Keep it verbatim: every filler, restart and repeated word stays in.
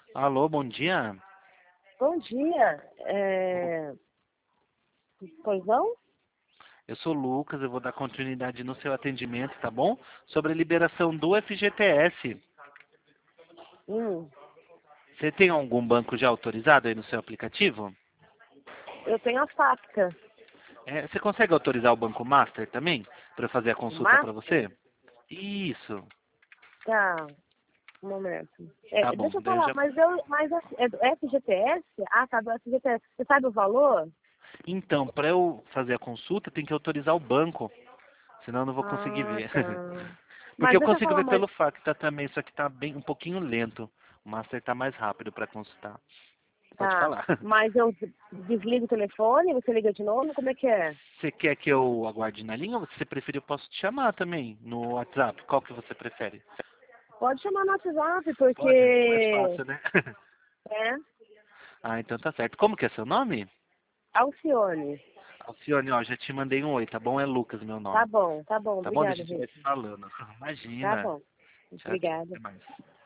Alô, bom dia. Bom dia. É... Pois não? Eu sou o Lucas, eu vou dar continuidade no seu atendimento, tá bom? Sobre a liberação do F G T S. Hum, Você tem algum banco já autorizado aí no seu aplicativo? eu tenho a FATCA. É, você consegue autorizar o Banco Master também? Para eu fazer a O consulta para você? Master? Isso. Tá, um momento. Tá É, bom. deixa eu Daí eu falar, já... mas, eu, mas é é do F G T S? Ah, tá, do F G T S. Você sabe o valor? Então, para eu fazer a consulta, tem que autorizar o banco. Senão eu não vou conseguir Ah, ver. tá. Porque Mas eu deixa eu consigo falar ver mais. pelo Facta também, só que tá bem um pouquinho lento. O Master tá mais rápido para consultar. Pode Tá, falar. mas eu desligo o telefone, você liga de novo? Como é que é? Você quer que eu aguarde na linha ou se você preferir eu posso te chamar também no WhatsApp? Qual que você prefere? Pode chamar no WhatsApp, Pode? Mais porque... fácil, né? É, Ah, então tá certo. Como que é seu nome? Alcione. Alcione, ó, já te mandei um oi, tá bom? É Lucas meu Tá nome. bom, tá bom. Tá bom? A Obrigada, gente vai Rita. se falando. Tá Imagina. bom. Tchau, tchau. Obrigada. Até mais.